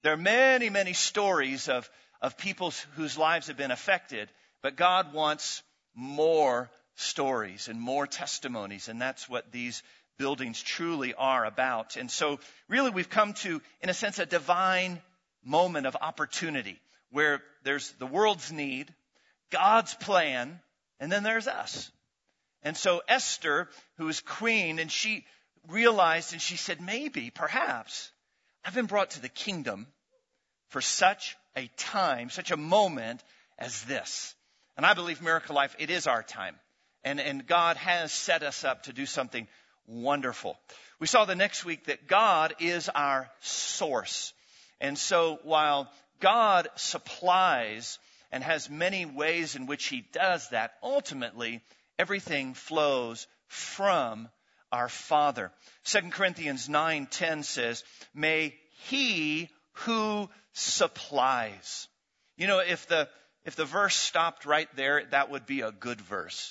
There are many, many stories of people whose lives have been affected, but God wants more stories and more testimonies, and that's what these buildings truly are about. And so really we've come to, in a sense, a divine moment of opportunity where there's the world's need, God's plan, and then there's us. And so Esther, who is queen, and she realized and she said, maybe, perhaps, I've been brought to the kingdom for such a time, such a moment as this. And I believe Miracle Life, it is our time. And God has set us up to do something wonderful. We saw the next week that God is our source. And so while God supplies and has many ways in which he does that, ultimately everything flows from our Father. 2 Corinthians 9:10 says, may he who supplies. You know, if the verse stopped right there, that would be a good verse.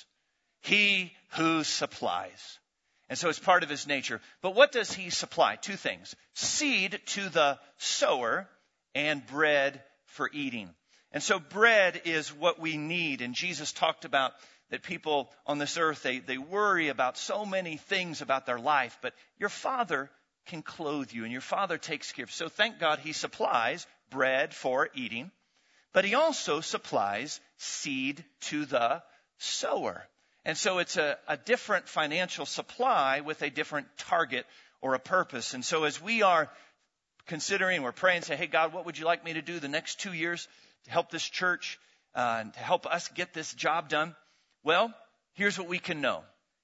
He who supplies. And so it's part of his nature. But what does he supply? Two things. Seed to the sower and bread for eating. And so bread is what we need. And Jesus talked about that people on this earth, they worry about so many things about their life. But your Father can clothe you and your Father takes care of you. So thank God he supplies bread for eating. But he also supplies seed to the sower. And so it's a different financial supply with a different target or a purpose. And so as we are considering, we're praying, say, hey, God, what would you like me to do the next 2 years to help this church, and to help us get this job done? Well, here's what we can know.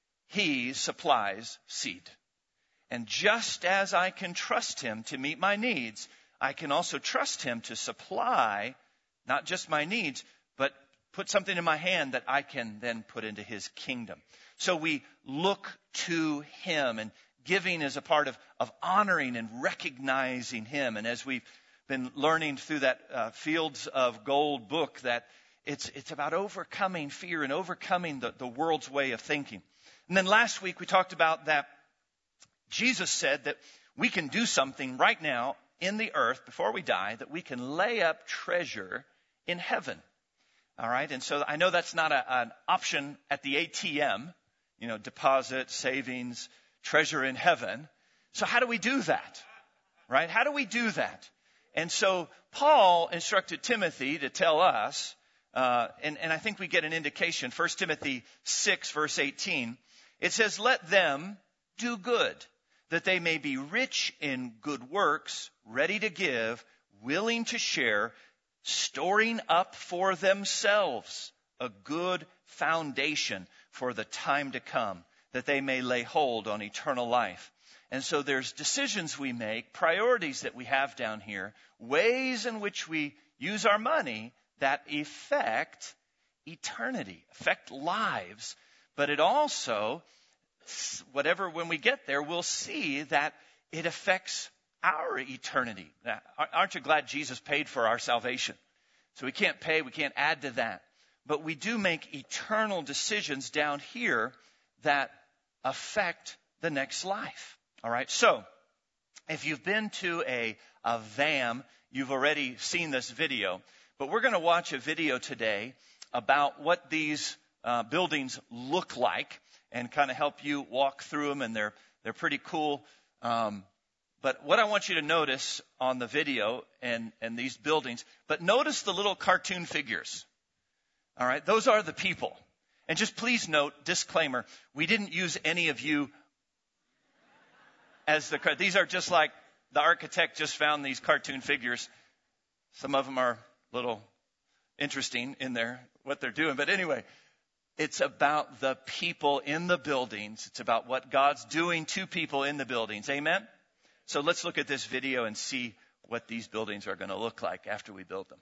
He supplies seed. And just as I can trust him to meet my needs, I can also trust him to supply not just my needs, but put something in my hand that I can then put into his kingdom. So we look to him, and giving is a part of honoring and recognizing him. And as we've been learning through that Fields of Gold book, that it's about overcoming fear and overcoming the world's way of thinking. And then last week we talked about that Jesus said that we can do something right now in the earth before we die, that we can lay up treasure in heaven. All right. And so I know that's not an option at the ATM, deposit, savings, treasure in heaven. So how do we do that? Right? How do we do that? And so Paul instructed Timothy to tell us, and I think we get an indication, 1 Timothy 6, verse 18. It says, let them do good, that they may be rich in good works, ready to give, willing to share, storing up for themselves a good foundation for the time to come, that they may lay hold on eternal life. And so there's decisions we make, priorities that we have down here, ways in which we use our money that affect eternity, affect lives. But it also, when we get there, we'll see that it affects our eternity. Now, aren't you glad Jesus paid for our salvation? So we can't pay, we can't add to that. But we do make eternal decisions down here that affect the next life. All right, so if you've been to a VAM, you've already seen this video. But we're going to watch a video today about what these buildings look like and kind of help you walk through them. And they're pretty cool. But what I want you to notice on the video and these buildings, but notice the little cartoon figures. All right, those are the people. And just please note, disclaimer, we didn't use any of you as these are just like the architect just found these cartoon figures. Some of them are a little interesting in what they're doing. But anyway, it's about the people in the buildings. It's about what God's doing to people in the buildings. Amen? So let's look at this video and see what these buildings are going to look like after we build them.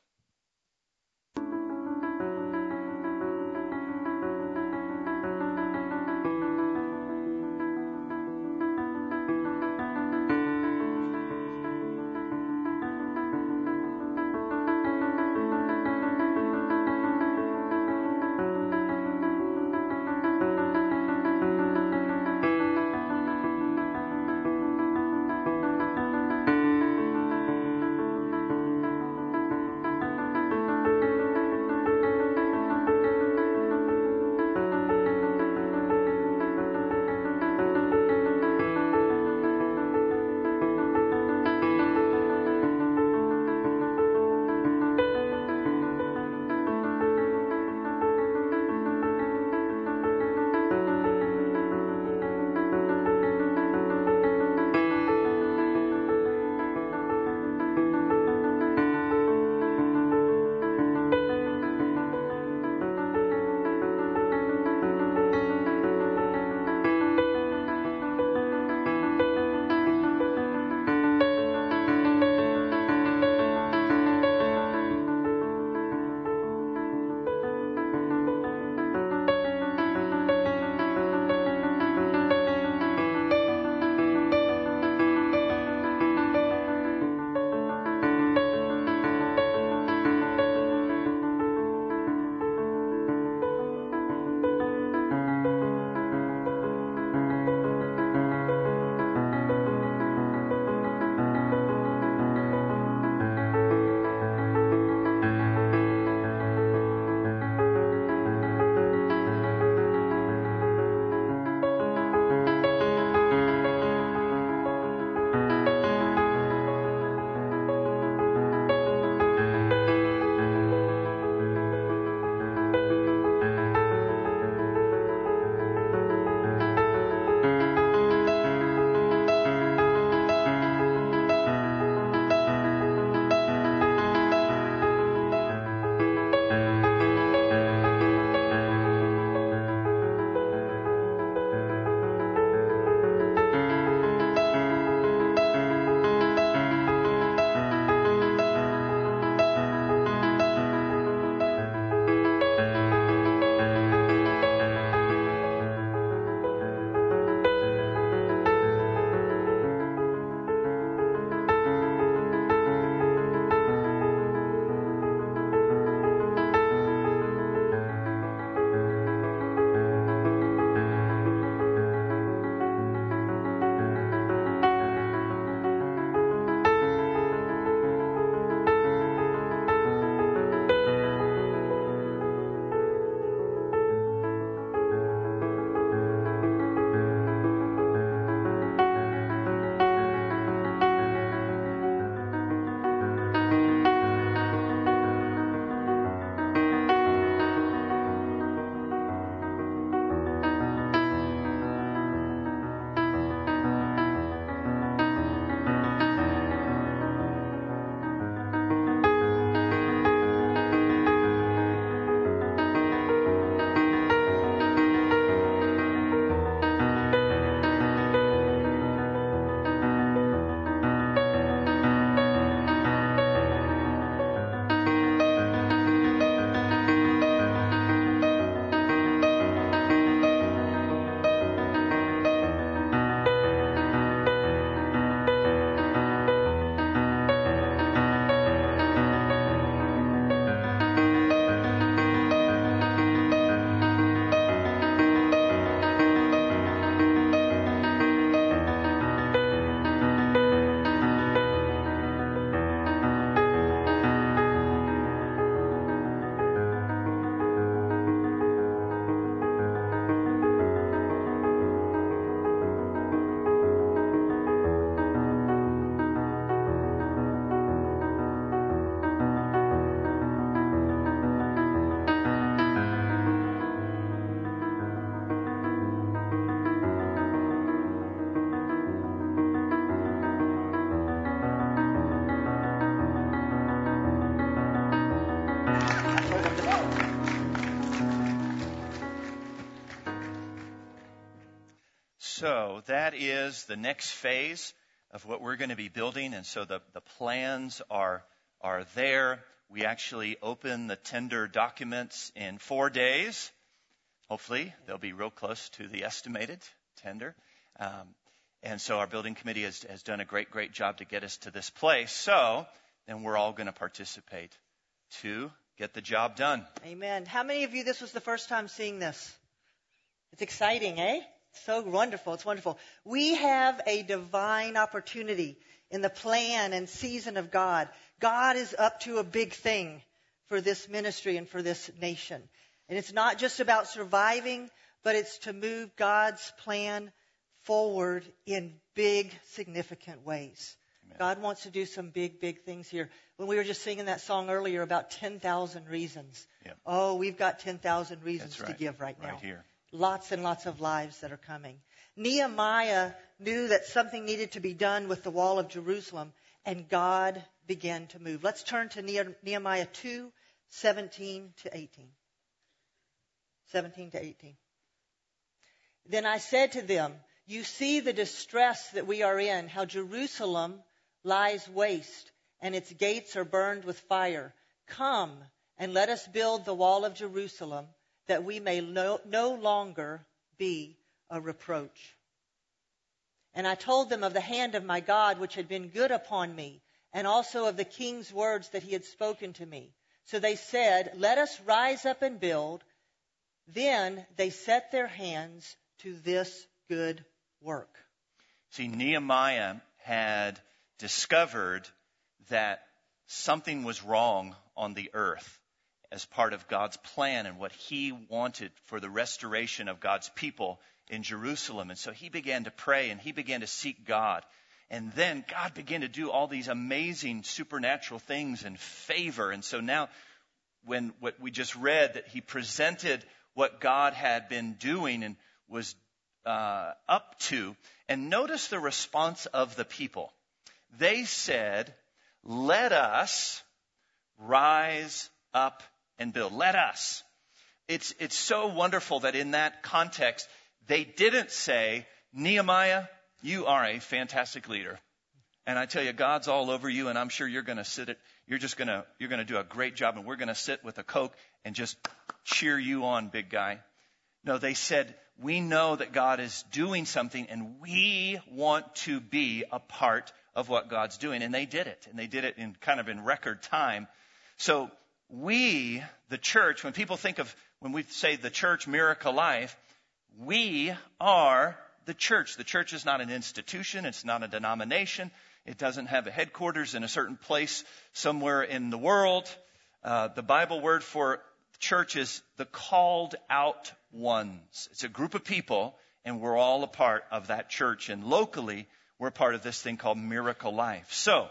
So that is the next phase of what we're going to be building. And so the plans are there. We actually open the tender documents in 4 days. Hopefully, they'll be real close to the estimated tender. And so our building committee has done a great job to get us to this place. So then we're all going to participate to get the job done. Amen. How many of you, this was the first time seeing this? It's exciting, eh? So wonderful. It's wonderful. We have a divine opportunity in the plan and season of God. God is up to a big thing for this ministry and for this nation. And it's not just about surviving, but it's to move God's plan forward in big, significant ways. Amen. God wants to do some big things here. When we were just singing that song earlier about 10,000 reasons. Yep. Oh, we've got 10,000 reasons to give right now. Right here. Lots and lots of lives that are coming. Nehemiah knew that something needed to be done with the wall of Jerusalem, and God began to move. Let's turn to Nehemiah 2:17 to 18. 17 to 18. Then I said to them, you see the distress that we are in, how Jerusalem lies waste, and its gates are burned with fire. Come and let us build the wall of Jerusalem, that we may no longer be a reproach. And I told them of the hand of my God, which had been good upon me, and also of the king's words that he had spoken to me. So they said, let us rise up and build. Then they set their hands to this good work. See, Nehemiah had discovered that something was wrong on the earth as part of God's plan and what he wanted for the restoration of God's people in Jerusalem. And so he began to pray and he began to seek God. And then God began to do all these amazing supernatural things in favor. And so now, when what we just read, that he presented what God had been doing and was up to. And notice the response of the people. They said, let us rise up and build. Let us. It's so wonderful that in that context, they didn't say, Nehemiah, you are a fantastic leader. And I tell you, God's all over you, and I'm sure you're going to you're going to do a great job, and we're going to sit with a Coke and just cheer you on, big guy. No, they said, we know that God is doing something, and we want to be a part of what God's doing. And they did it. And they did it in kind of in record time. So we, the church, when we say the church, Miracle Life, we are the church. The church is not an institution. It's not a denomination. It doesn't have a headquarters in a certain place somewhere in the world. The Bible word for church is the called out ones. It's a group of people, and we're all a part of that church. And locally, we're part of this thing called Miracle Life. So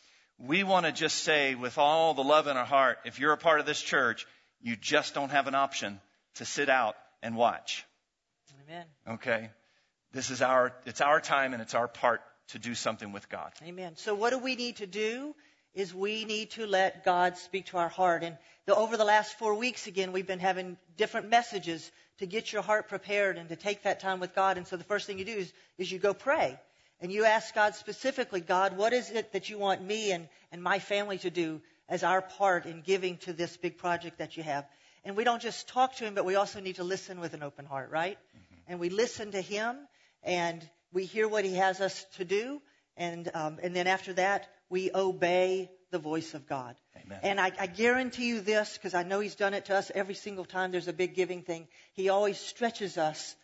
we want to just say with all the love in our heart, if you're a part of this church, you just don't have an option to sit out and watch. Amen. Okay? It's our time and it's our part to do something with God. Amen. So what do we need to do is we need to let God speak to our heart. And over the last 4 weeks, again, we've been having different messages to get your heart prepared and to take that time with God. And so the first thing you do is you go pray. And you ask God specifically, God, what is it that you want me and my family to do as our part in giving to this big project that you have? And we don't just talk to him, but we also need to listen with an open heart, right? Mm-hmm. And we listen to him, and we hear what he has us to do. And then after that, we obey the voice of God. Amen. And I guarantee you this, because I know he's done it to us every single time there's a big giving thing. He always stretches us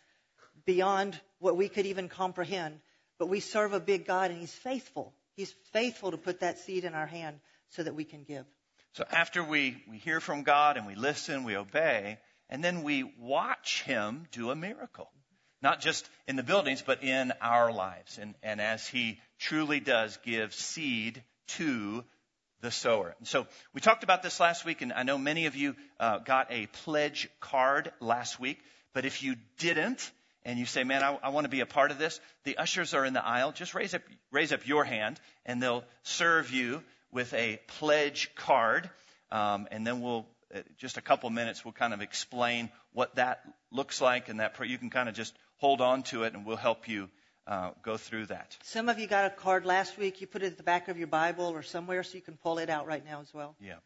beyond what we could even comprehend. But we serve a big God, and he's faithful. He's faithful to put that seed in our hand so that we can give. So after we hear from God and we listen, we obey, and then we watch him do a miracle. Not just in the buildings, but in our lives. And as he truly does give seed to the sower. And so we talked about this last week, and I know many of you got a pledge card last week. But if you didn't, and you say, man, I want to be a part of this, the ushers are in the aisle. Just raise up your hand, and they'll serve you with a pledge card. And then we'll, just a couple minutes, we'll kind of explain what that looks like, and that you can kind of just hold on to it, and we'll help you go through that. Some of you got a card last week. You put it at the back of your Bible or somewhere, so you can pull it out right now as well. Yeah.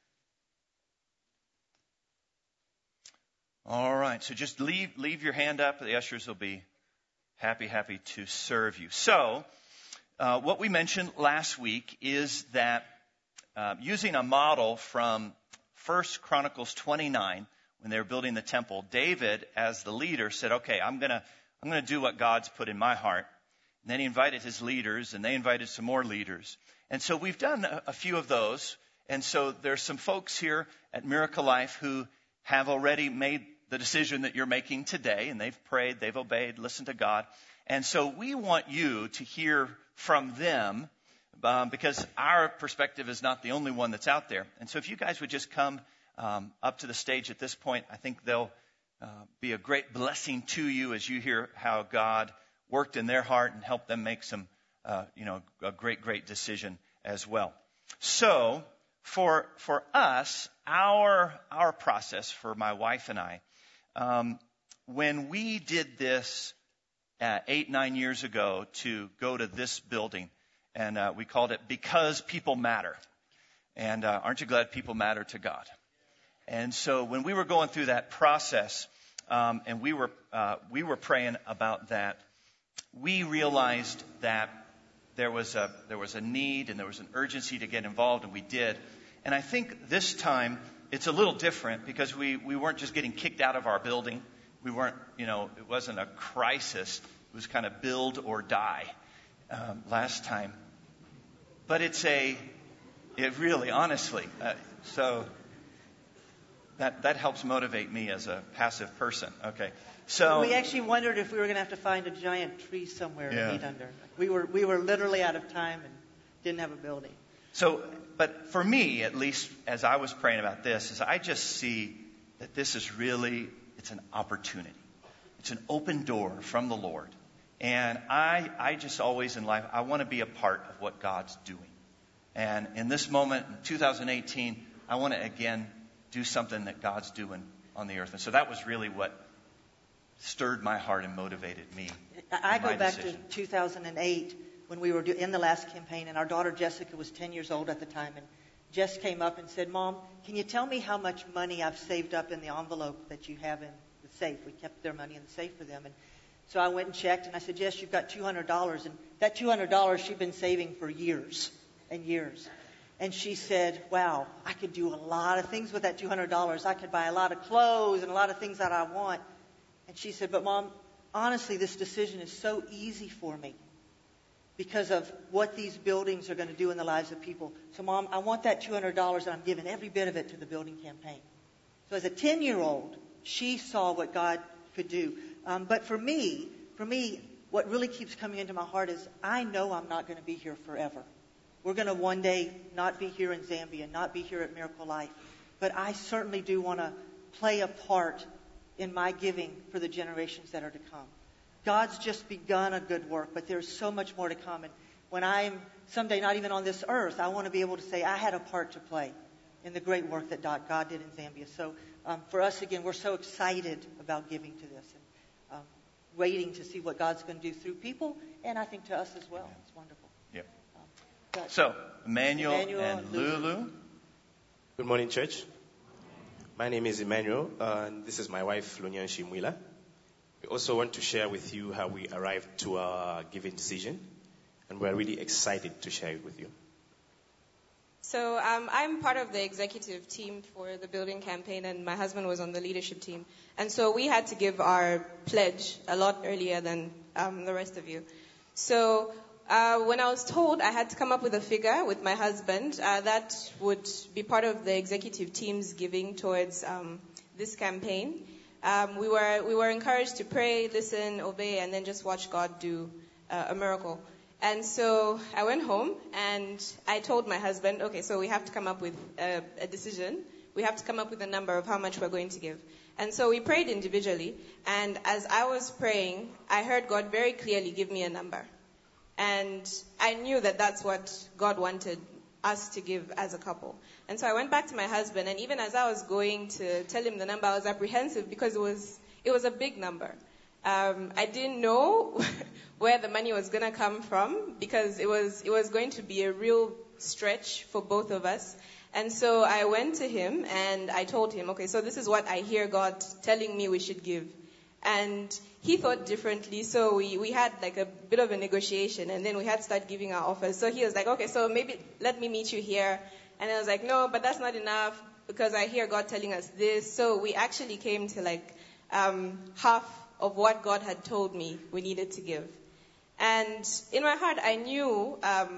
All right. So just leave your hand up. The ushers will be happy to serve you. So what we mentioned last week is that using a model from 1 Chronicles 29, when they were building the temple, David, as the leader, said, okay, I'm going to do what God's put in my heart. And then he invited his leaders, and they invited some more leaders. And so we've done a few of those. And so there's some folks here at Miracle Life who have already made the decision that you're making today, and they've prayed, they've obeyed, listened to God. And so we want you to hear from them, because our perspective is not the only one that's out there. And so if you guys would just come up to the stage at this point, I think they'll be a great blessing to you as you hear how God worked in their heart and helped them make some, a great decision as well. So for us, our process for my wife and I, when we did this 8-9 years ago to go to this building, and we called it Because People Matter. And aren't you glad people matter to God? And so when we were going through that process, and we were praying about that, we realized that there was a need and there was an urgency to get involved, and we did. And I think this time it's a little different because we weren't just getting kicked out of our building. We weren't, it wasn't a crisis. It was kind of build or die last time. But it really, honestly, so that helps motivate me as a passive person. Okay. So we actually wondered if we were going to have to find a giant tree somewhere to meet under. We were literally out of time and didn't have a building. So, but for me, at least, as I was praying about this, is I just see that this is really, it's an opportunity. It's an open door from the Lord. And I just always in life, I want to be a part of what God's doing. And in this moment, in 2018, I want to again do something that God's doing on the earth. And so that was really what stirred my heart and motivated me. I go back to 2008 when we were in the last campaign, and our daughter Jessica was 10 years old at the time. And Jess came up and said, "Mom, can you tell me how much money I've saved up in the envelope that you have in the safe?" We kept their money in the safe for them. And so I went and checked, and I said, "Jess, you've got $200. And that $200 she'd been saving for years and years. And she said, "Wow, I could do a lot of things with that $200. I could buy a lot of clothes and a lot of things that I want." And she said, "But Mom, honestly, this decision is so easy for me because of what these buildings are going to do in the lives of people. So Mom, I want that $200, and I'm giving every bit of it to the building campaign." So as a 10-year-old, she saw what God could do. But for me, what really keeps coming into my heart is I know I'm not going to be here forever. We're going to one day not be here in Zambia, not be here at Miracle Life. But I certainly do want to play a part in my giving for the generations that are to come. God's just begun a good work, but there's so much more to come. And when I'm someday not even on this earth, I want to be able to say I had a part to play in the great work that God did in Zambia. So for us, again, we're so excited about giving to this and waiting to see what God's going to do through people, and I think to us as well. It's wonderful. Yep. So, Emmanuel and Lulu. Good morning, church. My name is Emmanuel, and this is my wife, Lunyan Shimwila. We also want to share with you how we arrived to our giving decision, and we're really excited to share it with you. So I'm part of the executive team for the building campaign, and my husband was on the leadership team. And so we had to give our pledge a lot earlier than the rest of you. So when I was told I had to come up with a figure with my husband that would be part of the executive team's giving towards this campaign, we were encouraged to pray, listen, obey, and then just watch God do a miracle. And so I went home and I told my husband, okay, so we have to come up with a decision. We have to come up with a number of how much we're going to give. And so we prayed individually. And as I was praying, I heard God very clearly give me a number. And I knew that that's what God wanted us to give as a couple. And so I went back to my husband, and even as I was going to tell him the number, I was apprehensive because it was a big number. I didn't know where the money was going to come from because it was going to be a real stretch for both of us. And so I went to him and I told him, okay, so this is what I hear God telling me we should give. And he thought differently, so we had like a bit of a negotiation, and then we had to start giving our offers. So he was like, okay, so maybe let me meet you here. And I was like, no, but that's not enough because I hear God telling us this. So we actually came to like half of what God had told me we needed to give. And in my heart, I knew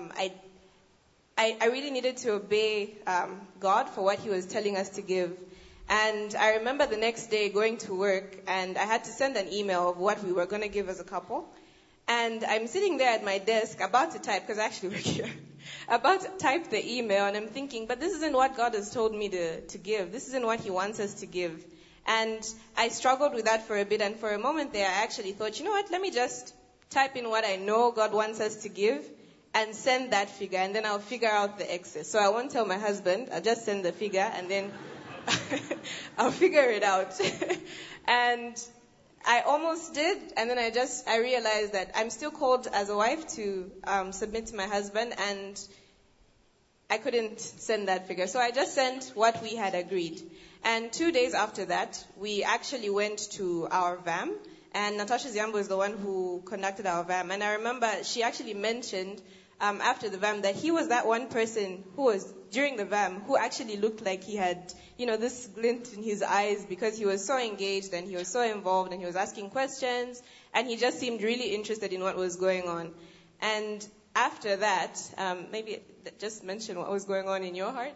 I really needed to obey God for what he was telling us to give. And I remember the next day going to work, and I had to send an email of what we were going to give as a couple. And I'm sitting there at my desk about to type, because I actually work here, about to type the email, and I'm thinking, but this isn't what God has told me to give. This isn't what he wants us to give. And I struggled with that for a bit, and for a moment there, I actually thought, you know what, let me just type in what I know God wants us to give and send that figure, and then I'll figure out the excess. So I won't tell my husband, I'll just send the figure, and then I'll figure it out. And I almost did, and then I realized that I'm still called as a wife to submit to my husband, and I couldn't send that figure. So I just sent what we had agreed. And 2 days after that, we actually went to our VAM, and Natasha Ziambo is the one who conducted our VAM. And I remember she actually mentioned after the VAM that he was that one person who was during the VAM who actually looked like he had, this glint in his eyes because he was so engaged and he was so involved and he was asking questions and he just seemed really interested in what was going on. And after that, maybe just mention what was going on in your heart.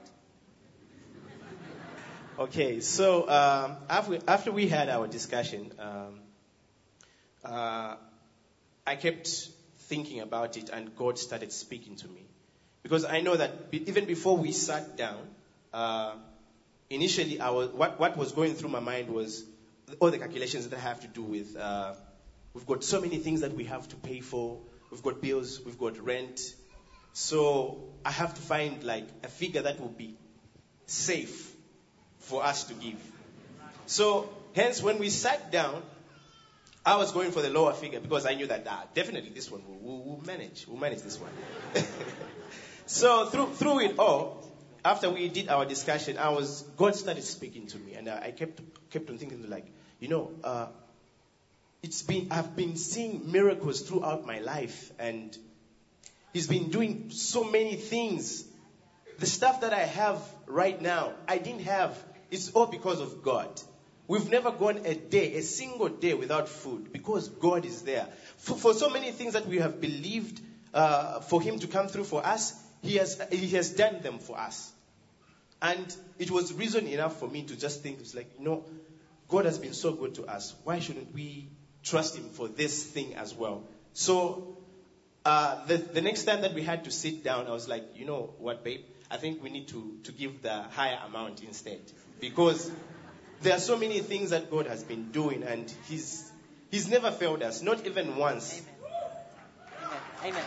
Okay, so after we had our discussion, I kept thinking about it, and God started speaking to me. Because I know that even before we sat down, initially what was going through my mind was all the calculations that I have to do with, we've got so many things that we have to pay for, we've got bills, we've got rent, so I have to find like a figure that will be safe for us to give. So hence when we sat down, I was going for the lower figure because I knew that definitely this one we'll manage. We'll manage this one. So through it all, after we did our discussion, God started speaking to me, and I kept on thinking like, I've been seeing miracles throughout my life, and He's been doing so many things. The stuff that I have right now, I didn't have. It's all because of God. We've never gone a single day without food because God is there. For so many things that we have believed for Him to come through for us, He has done them for us. And it was reason enough for me to just think, it's like, God has been so good to us. Why shouldn't we trust Him for this thing as well? So the next time that we had to sit down, I was like, you know what, babe? I think we need to give the higher amount instead. Because there are so many things that God has been doing, and He's never failed us, not even once. Amen.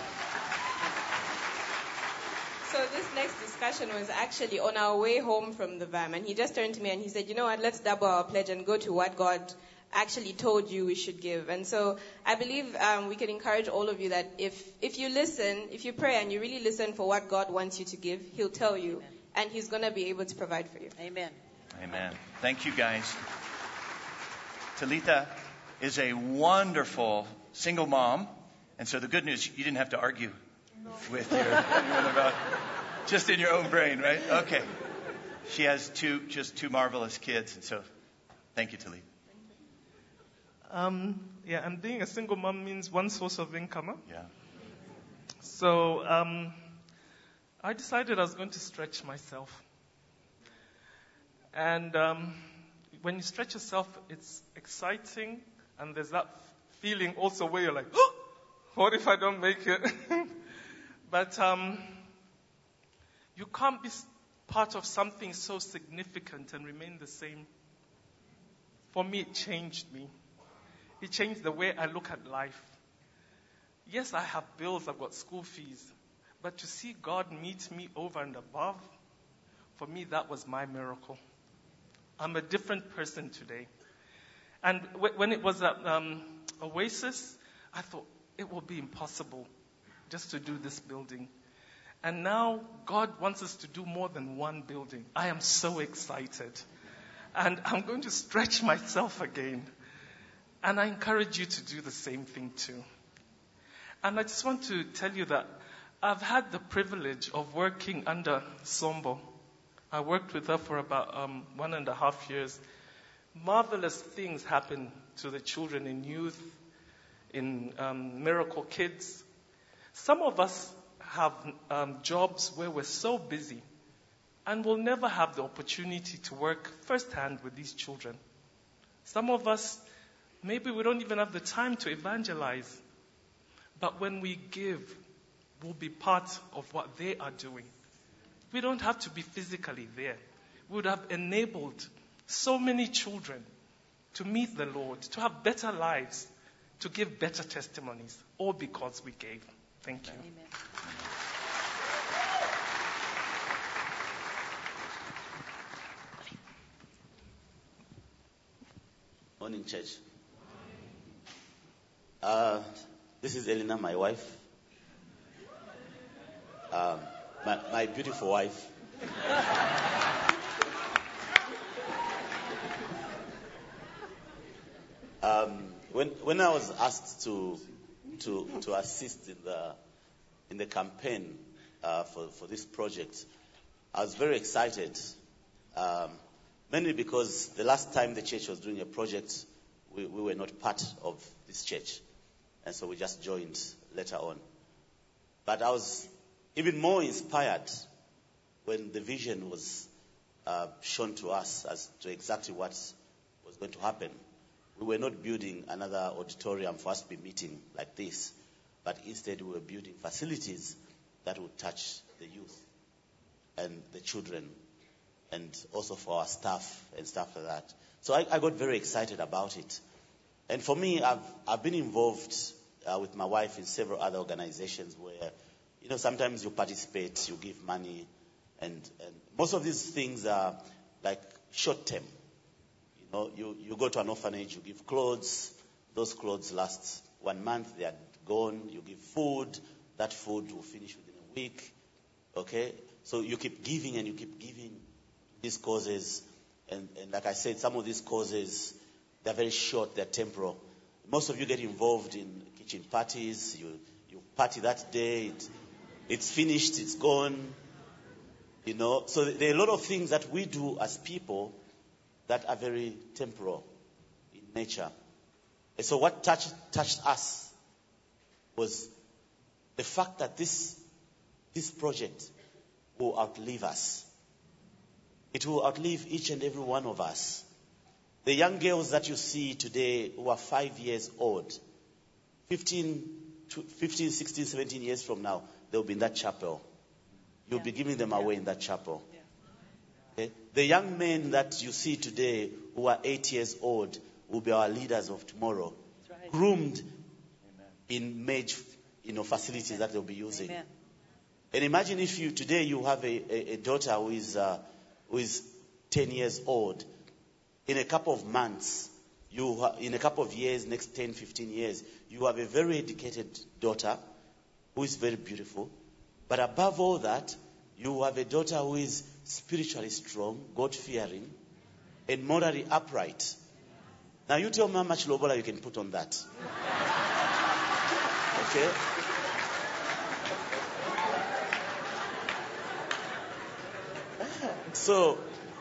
So this next discussion was actually on our way home from the VAM, and he just turned to me and he said, you know what, let's double our pledge and go to what God actually told you we should give. And so I believe we can encourage all of you that if you listen, if you pray and you really listen for what God wants you to give, He'll tell you, Amen. And He's going to be able to provide for you. Amen. Amen. Thank you, guys. Talitha is a wonderful single mom. And so the good news, you didn't have to argue with anyone about just in your own brain, right? Okay. She has two marvelous kids. And so thank you, Talitha. And being a single mom means one source of income. Yeah. So I decided I was going to stretch myself. And when you stretch yourself, it's exciting, and there's that feeling also where you're like, oh, what if I don't make it? But you can't be part of something so significant and remain the same. For me, it changed me. It changed the way I look at life. Yes, I have bills, I've got school fees, but to see God meet me over and above, for me, that was my miracle. I'm a different person today. And when it was Oasis, I thought it will be impossible just to do this building. And now God wants us to do more than one building. I am so excited. And I'm going to stretch myself again. And I encourage you to do the same thing too. And I just want to tell you that I've had the privilege of working under Sombo. I worked with her for about 1.5 years. Marvelous things happen to the children in youth, in Miracle Kids. Some of us have jobs where we're so busy and we'll never have the opportunity to work firsthand with these children. Some of us, maybe we don't even have the time to evangelize. But when we give, we'll be part of what they are doing. We don't have to be physically there. We would have enabled so many children to meet the Lord, to have better lives, to give better testimonies, all because we gave. Thank you. Amen. Morning, church. This is Elena, my wife. My beautiful wife. When I was asked to assist in the campaign for this project, I was very excited. Mainly because the last time the church was doing a project, we were not part of this church. And so we just joined later on. But I was even more inspired when the vision was shown to us as to exactly what was going to happen. We were not building another auditorium for us to be meeting like this, but instead we were building facilities that would touch the youth and the children, and also for our staff and stuff like that. So I got very excited about it. And for me, I've been involved with my wife in several other organizations where, sometimes you participate, you give money, and most of these things are like short term. You go to an orphanage, you give clothes. Those clothes last 1 month, they are gone. You give food. That food will finish within a week. Okay? So you keep giving and you keep giving these causes. And like I said, some of these causes, they're very short, they're temporal. Most of you get involved in kitchen parties. You party that day. It's finished, it's gone. So there are a lot of things that we do as people that are very temporal in nature. And so what touched us was the fact that this project will outlive us. It will outlive each and every one of us. The young girls that you see today who are 5 years old, 15, 16, 17 years from now, they'll be in that chapel. You'll be giving them away in that chapel. Okay? The young men that you see today who are 8 years old will be our leaders of tomorrow. Right. Groomed in major facilities that they'll be using. Amen. And imagine if today you have a daughter who is 10 years old. In a couple of months, in a couple of years, next 10, 15 years, you have a very educated daughter who is very beautiful. But above all that, you have a daughter who is spiritually strong, God-fearing, and morally upright. Now you tell me how much lobola you can put on that. Okay? So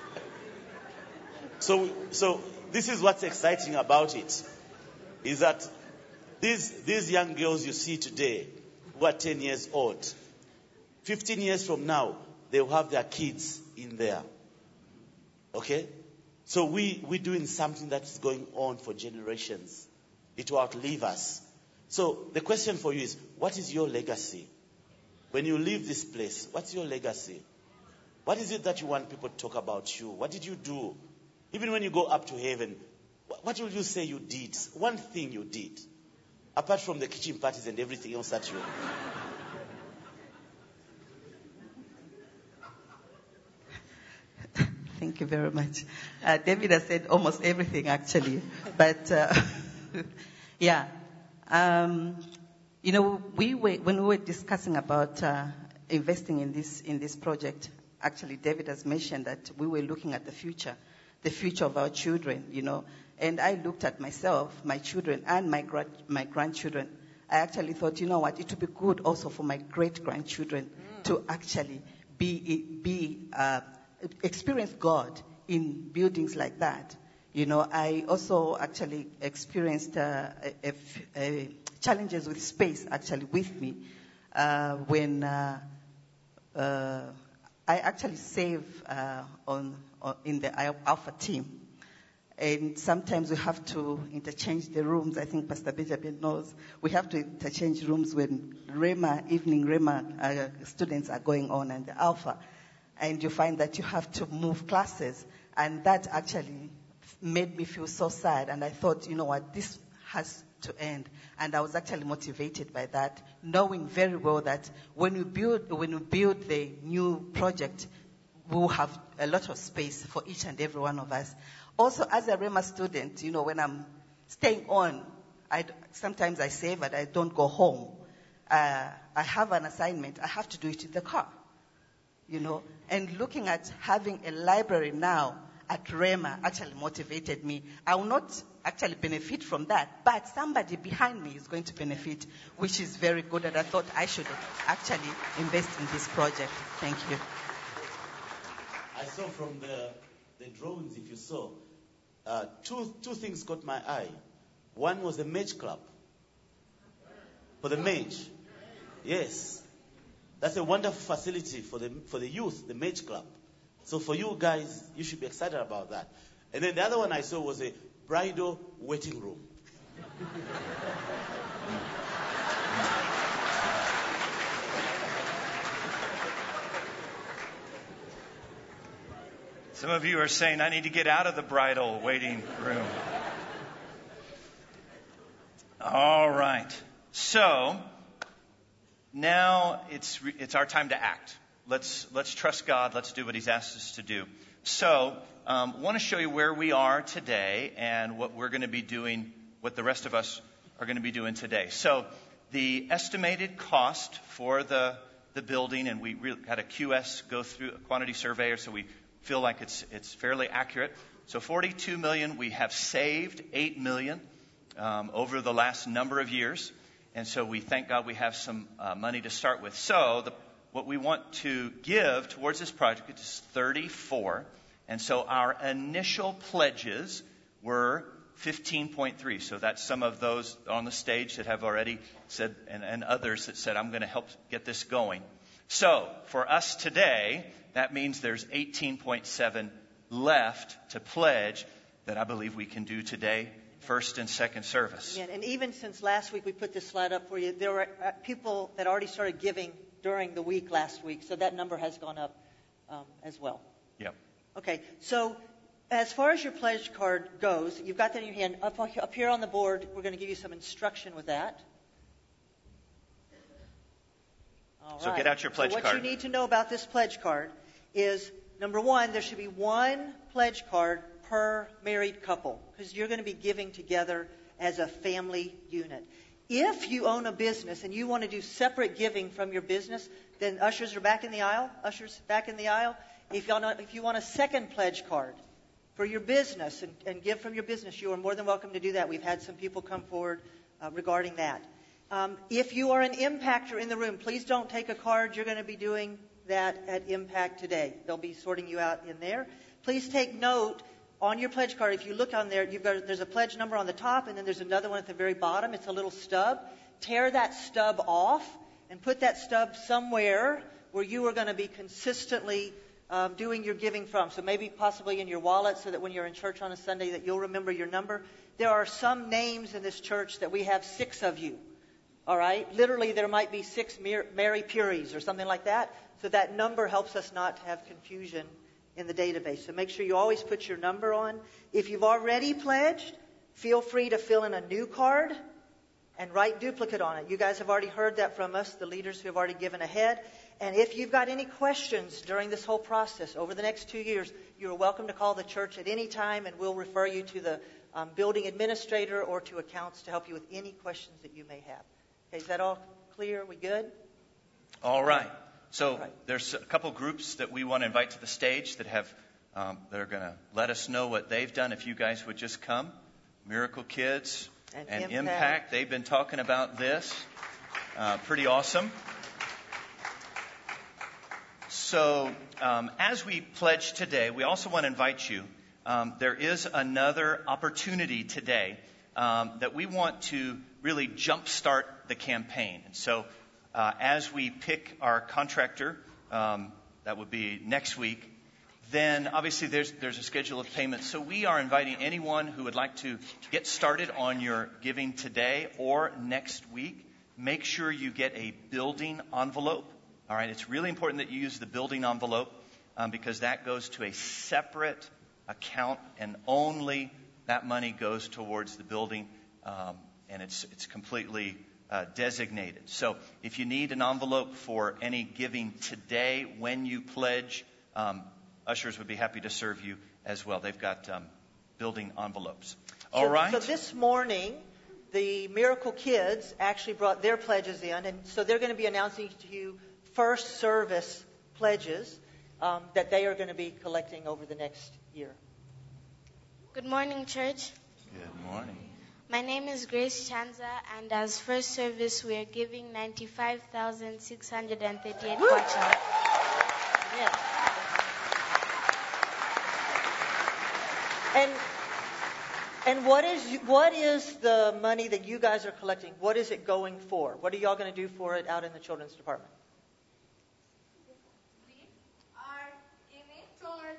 this is what's exciting about it, is that these young girls you see today who are 10 years old, 15 years from now, they'll have their kids in there. Okay? So we're doing something that's going on for generations. It will outlive us. So the question for you is, what is your legacy? When you leave this place, what's your legacy? What is it that you want people to talk about you? What did you do? Even when you go up to heaven, what will you say you did? One thing you did. Apart from the kitchen parties and everything else that you... Thank you very much. David has said almost everything, actually. But, Yeah. When we were discussing about investing in this project, actually David has mentioned that we were looking at the future of our children, And I looked at myself, my children, and my grandchildren. I actually thought, it would be good also for my great-grandchildren to actually experience God in buildings like that. I also actually experienced challenges with space actually with me when I actually serve in the Alpha team. And sometimes we have to interchange the rooms. I think Pastor Benjamin knows. We have to interchange rooms when evening Rhema students are going on and the Alpha. And you find that you have to move classes. And that actually made me feel so sad. And I thought, this has to end. And I was actually motivated by that, knowing very well that when we build the new project, we will have a lot of space for each and every one of us. Also, as a Rhema student, when I'm staying on, sometimes I save but I don't go home. I have an assignment. I have to do it in the car, And looking at having a library now at Rhema actually motivated me. I will not actually benefit from that, but somebody behind me is going to benefit, which is very good. And I thought I should actually invest in this project. Thank you. I saw from the drones, if you saw, two things caught my eye. One was the Mage Club. For the Mage. Yes. That's a wonderful facility for the youth, the Mage Club. So for you guys, you should be excited about that. And then the other one I saw was a bridal waiting room. Some of you are saying, I need to get out of the bridal waiting room. All right. So now it's our time to act. Let's trust God. Let's do what He's asked us to do. So I want to show you where we are today and what we're going to be doing, what the rest of us are going to be doing today. So the estimated cost for the building, and we really had a QS go through a quantity surveyor, so we feel like it's fairly accurate. So $42 million. We have saved $8 million over the last number of years, and so we thank God we have some money to start with. So what we want to give towards this project is 34. And so our initial pledges were 15.3. So that's some of those on the stage that have already said, and others that said, I'm going to help get this going. So for us today, that means there's 18.7 left to pledge that I believe we can do today, first and second service. Yeah, and even since last week we put this slide up for you, there were people that already started giving during the week last week, so that number has gone up as well. Yep. Okay, so as far as your pledge card goes, you've got that in your hand. Up here on the board, we're going to give you some instruction with that. All right. So get out your pledge card. What you need to know about this pledge card is, number one, there should be one pledge card per married couple, because you're going to be giving together as a family unit. If you own a business and you want to do separate giving from your business, then ushers are back in the aisle. Ushers back in the aisle. If you want a second pledge card for your business and give from your business, you are more than welcome to do that. We've had some people come forward regarding that. If you are an impactor in the room, please don't take a card. You're going to be doing that at Impact today. They'll be sorting you out in there. Please take note on your pledge card. If you look on there, there's a pledge number on the top, and then there's another one at the very bottom. It's a little stub. Tear that stub off and put that stub somewhere where you are going to be consistently doing your giving from. So maybe possibly in your wallet, so that when you're in church on a Sunday that you'll remember your number. There are some names in this church that we have 6 of you. All right? Literally, there might be 6 Mary Puries or something like that. So that number helps us not to have confusion in the database. So make sure you always put your number on. If you've already pledged, feel free to fill in a new card and write duplicate on it. You guys have already heard that from us, the leaders who have already given ahead. And if you've got any questions during this whole process over the next 2 years, you're welcome to call the church at any time, and we'll refer you to the building administrator or to accounts to help you with any questions that you may have. Okay, is that all clear? We good? All right. So there's a couple groups that we want to invite to the stage that have that are going to let us know what they've done. If you guys would just come. Miracle Kids and Impact. They've been talking about this. Pretty awesome. So as we pledge today, we also want to invite you. There is another opportunity today that we want to really jumpstart the campaign. And so as we pick our contractor, that would be next week, then obviously there's a schedule of payments. So we are inviting anyone who would like to get started on your giving today or next week. Make sure you get a building envelope. All right, it's really important that you use the building envelope because that goes to a separate account, and only that money goes towards the building, and it's completely designated. So if you need an envelope for any giving today when you pledge, ushers would be happy to serve you as well. They've got building envelopes. All right. So this morning, the Miracle Kids actually brought their pledges in, and so they're going to be announcing to you first service pledges that they are going to be collecting over the next year. Good morning, church. Good morning. My name is Grace Chanza, and as first service, we are giving 95,638 kwacha. Yeah. And what is the money that you guys are collecting? What is it going for? What are y'all going to do for it out in the children's department? We are giving towards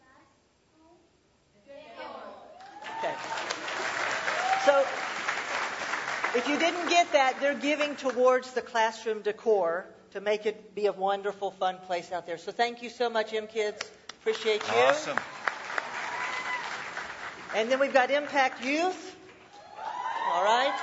Okay. So if you didn't get that, they're giving towards the classroom decor to make it be a wonderful, fun place out there. So thank you so much, M-Kids. Appreciate you. Awesome. And then we've got Impact Youth. All right.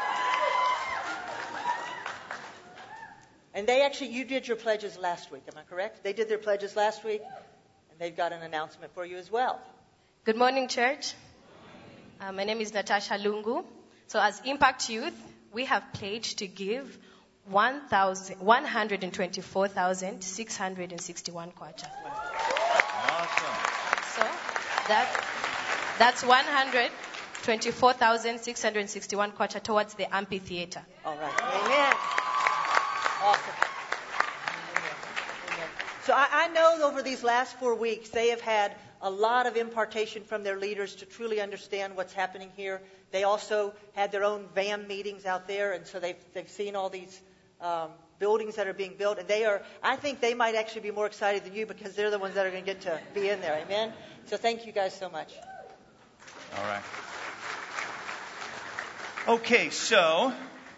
And you did your pledges last week, am I correct? They did their pledges last week, and they've got an announcement for you as well. Good morning, church. My name is Natasha Lungu. So as Impact Youth, we have pledged to give 124,661 kwacha. Awesome. So that's 124,661 kwacha towards the amphitheater. All right. Amen. Awesome. Amen. So I know over these last 4 weeks, they have had a lot of impartation from their leaders to truly understand what's happening here. They also had their own VAM meetings out there, and so they've seen all these buildings that are being built, and I think they might actually be more excited than you because they're the ones that are going to get to be in there. Amen. So thank you guys so much. All right. Okay, so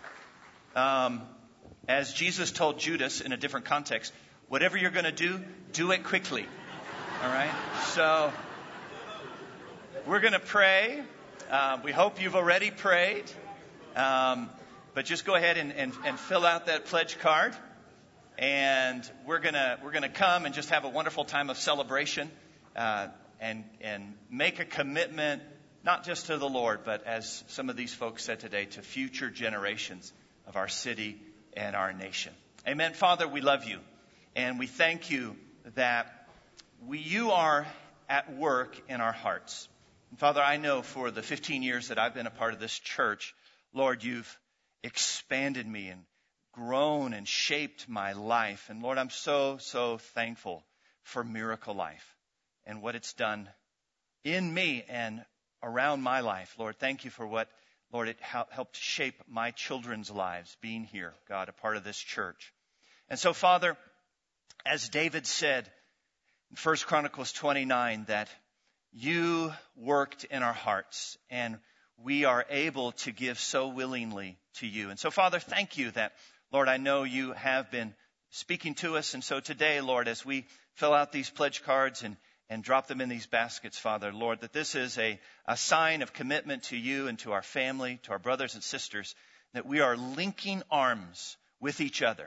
as Jesus told Judas in a different context, whatever you're going to do it quickly. All right? So we're going to pray. We hope you've already prayed. But just go ahead and fill out that pledge card. And we're gonna come and just have a wonderful time of celebration and make a commitment, not just to the Lord, but as some of these folks said today, to future generations of our city and our nation. Amen. Father, we love you. And we thank you that you are at work in our hearts. And Father, I know for the 15 years that I've been a part of this church, Lord, you've expanded me and grown and shaped my life. And Lord, I'm so, so thankful for Miracle Life and what it's done in me and around my life. Lord, thank you for what, Lord, it helped shape my children's lives being here, God, a part of this church. And so, Father, as David said in 1 Chronicles 29, that you worked in our hearts and we are able to give so willingly to you. And so, Father, thank you that, Lord, I know you have been speaking to us. And so today, Lord, as we fill out these pledge cards and drop them in these baskets, Father, Lord, that this is a sign of commitment to you and to our family, to our brothers and sisters, that we are linking arms with each other.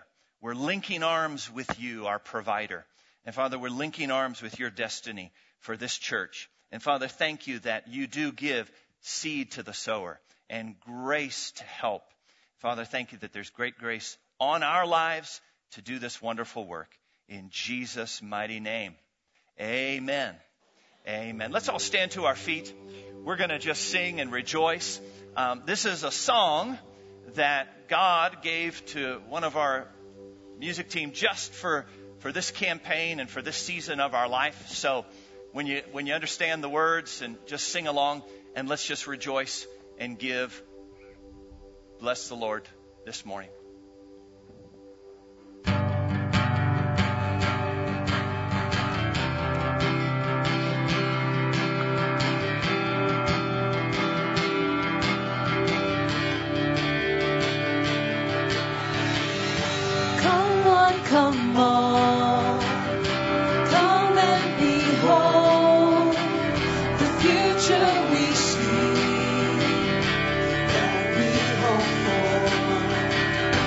we're linking arms with you, our provider. And Father, we're linking arms with your destiny for this church. And Father, thank you that you do give seed to the sower and grace to help. Father, thank you that there's great grace on our lives to do this wonderful work. In Jesus' mighty name, amen. Amen. Let's all stand to our feet. We're going to just sing and rejoice. This is a song that God gave to one of our music team just for this campaign and for this season of our life. So when you understand the words, and just sing along, and let's just rejoice and give. Bless the Lord this morning. Come on, come and behold the future we see, that we hope for.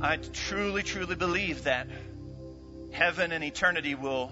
I truly, truly believe that heaven and eternity will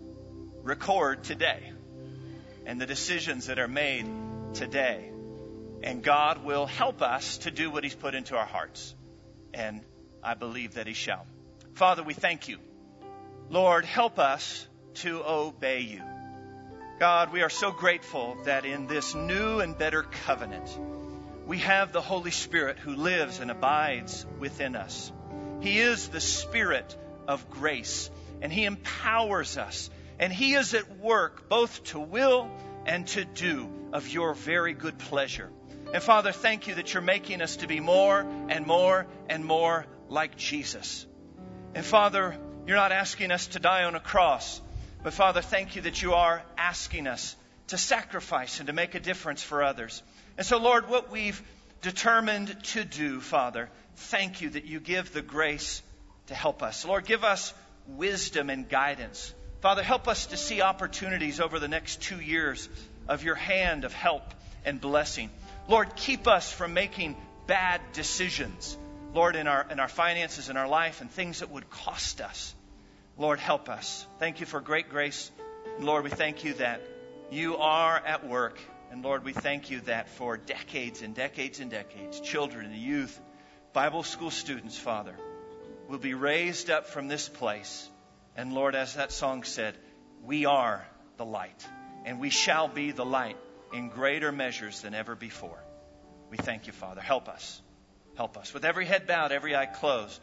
record today and the decisions that are made today. And God will help us to do what He's put into our hearts. And I believe that He shall. Father, we thank You. Lord, help us to obey You. God, we are so grateful that in this new and better covenant, we have the Holy Spirit who lives and abides within us. He is the Spirit of grace, and He empowers us. And He is at work both to will and to do of Your very good pleasure. And Father, thank You that You're making us to be more and more and more like Jesus. And Father, You're not asking us to die on a cross. But Father, thank You that You are asking us to sacrifice and to make a difference for others. And so, Lord, what we've determined to do, Father, thank You that You give the grace to help us. Lord, give us wisdom and guidance. Father, help us to see opportunities over the next 2 years of Your hand of help and blessing. Lord, keep us from making bad decisions, Lord, in our finances, in our life, and things that would cost us. Lord, help us. Thank You for great grace. And Lord, we thank You that You are at work. And Lord, we thank You that for decades and decades and decades, children and youth, Bible school students, Father, will be raised up from this place. And Lord, as that song said, we are the light, and we shall be the light in greater measures than ever before. We thank You, Father. Help us. Help us. With every head bowed, every eye closed.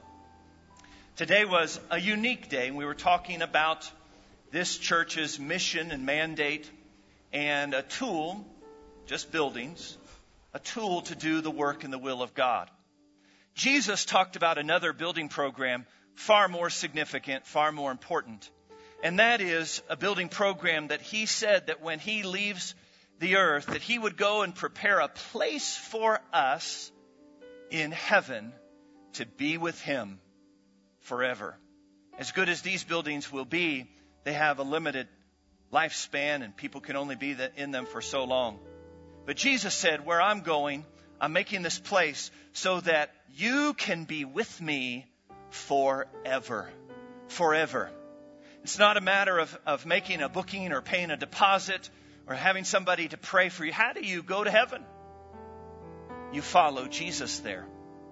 Today was a unique day, and we were talking about this church's mission and mandate and a tool, just buildings, a tool to do the work and the will of God. Jesus talked about another building program far more significant, far more important. And that is a building program that He said that when He leaves the earth, that He would go and prepare a place for us in heaven to be with Him forever. As good as these buildings will be, they have a limited lifespan and people can only be in them for so long. But Jesus said, where I'm going, I'm making this place so that you can be with me forever. Forever. It's not a matter of making a booking or paying a deposit or having somebody to pray for you. How do you go to heaven? You follow Jesus there.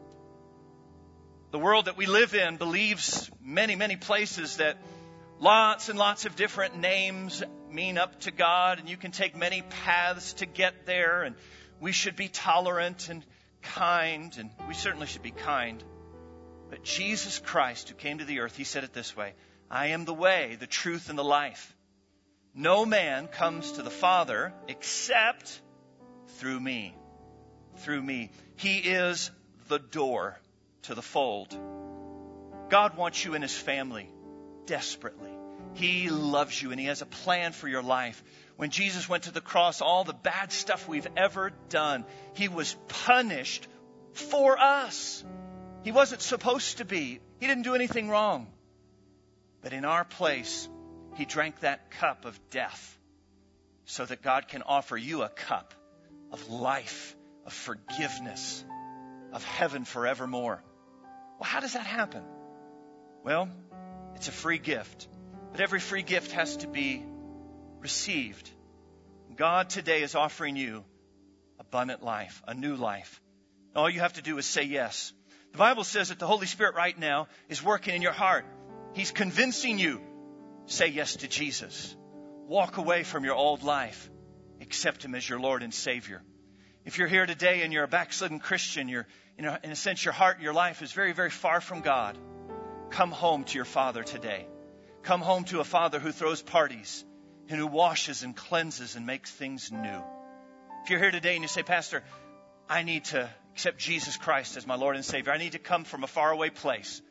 The world that we live in believes many, many places that lots and lots of different names mean up to God, and you can take many paths to get there, and we should be tolerant and kind, and we certainly should be kind. But Jesus Christ, who came to the earth, He said it this way, I am the way, the truth, and the life. No man comes to the Father except through me. Through me. He is the door to the fold. God wants you in His family desperately. He loves you and He has a plan for your life. When Jesus went to the cross, all the bad stuff we've ever done, He was punished for us. He wasn't supposed to be. He didn't do anything wrong. But in our place, He drank that cup of death so that God can offer you a cup of life, of forgiveness, of heaven forevermore. Well, how does that happen? Well, it's a free gift. But every free gift has to be received. God today is offering you abundant life, a new life. All you have to do is say yes. The Bible says that the Holy Spirit right now is working in your heart. He's convincing you. Say yes to Jesus. Walk away from your old life. Accept Him as your Lord and Savior. If you're here today and you're a backslidden Christian, in a sense your heart and your life is very, very far from God, come home to your Father today. Come home to a Father who throws parties and who washes and cleanses and makes things new. If you're here today and you say, Pastor, I need to accept Jesus Christ as my Lord and Savior. I need to come from a faraway place.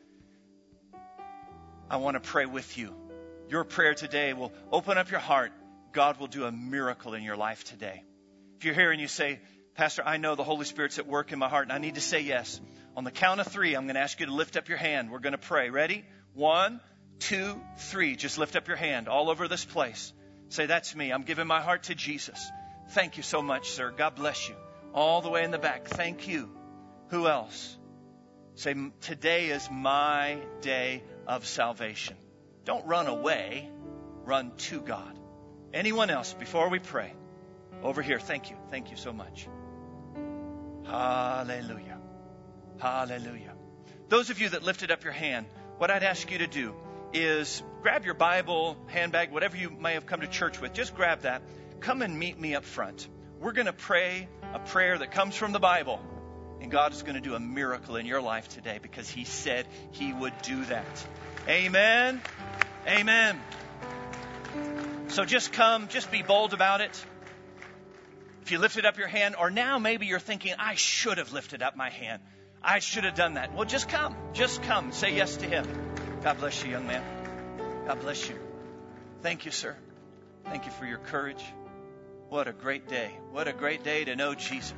I want to pray with you. Your prayer today will open up your heart. God will do a miracle in your life today. If you're here and you say, Pastor, I know the Holy Spirit's at work in my heart and I need to say yes. On the count of 3, I'm going to ask you to lift up your hand. We're going to pray. Ready? 1, 2, 3. Just lift up your hand all over this place. Say, that's me. I'm giving my heart to Jesus. Thank you so much, sir. God bless you. All the way in the back. Thank you. Who else? Say, today is my day of salvation. Don't run away. Run to God. Anyone else before we pray? Over here. Thank you. Thank you so much. Hallelujah. Hallelujah. Those of you that lifted up your hand, what I'd ask you to do is grab your Bible, handbag, whatever you may have come to church with. Just grab that. Come and meet me up front. We're going to pray a prayer that comes from the Bible. And God is going to do a miracle in your life today because He said He would do that. Amen. Amen. So just come, just be bold about it. If you lifted up your hand, or now maybe you're thinking, I should have lifted up my hand. I should have done that. Well, just come. Just come. Say yes to Him. God bless you, young man. God bless you. Thank you, sir. Thank you for your courage. What a great day. What a great day to know Jesus.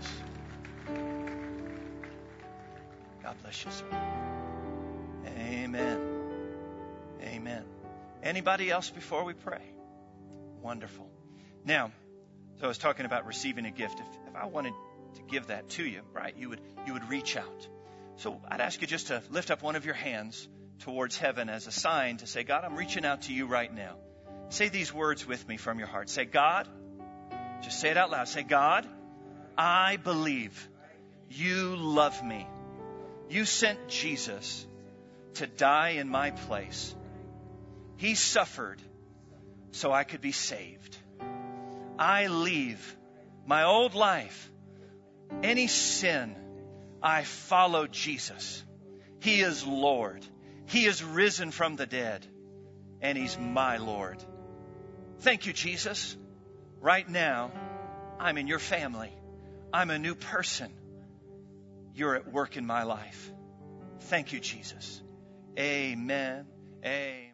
God bless you, sir. Amen. Amen. Anybody else before we pray? Wonderful. Now, so I was talking about receiving a gift. If I wanted to give that to you, right, you would reach out. So I'd ask you just to lift up one of your hands towards heaven as a sign to say, God, I'm reaching out to you right now. Say these words with me from your heart. Say, God, just say it out loud. Say, God, I believe you love me. You sent Jesus to die in my place. He suffered so I could be saved. I leave my old life, any sin. I follow Jesus. He is Lord. He is risen from the dead, and He's my Lord. Thank you, Jesus. Right now, I'm in your family. I'm a new person. You're at work in my life. Thank you, Jesus. Amen. Amen.